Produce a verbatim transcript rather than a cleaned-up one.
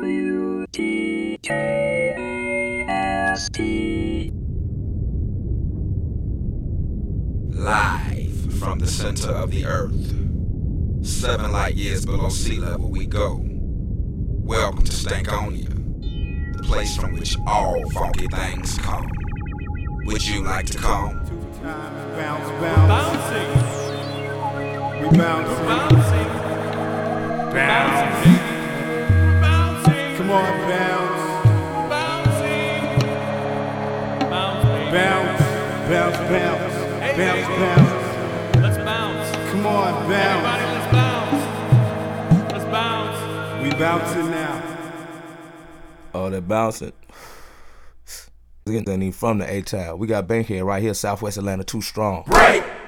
W T K A S T. Live from the center of the earth, seven light years below sea level we go. Welcome to Stankonia, the place from which all funky things come. Would you like to come? Bounce, bounce. Bouncing. We bouncing. Bouncing. Bouncing. Bouncing. Come on, bounce. Bouncing. Bouncing. Bounce, bounce, bounce. Hey, Bounce, baby. bounce. Let's bounce. Come on, Everybody, bounce. let's bounce. Let's bounce. We bouncing now. Oh, they're bouncing. Getting from the A-Town. We got Bankhead right here, Southwest Atlanta, too strong. Break!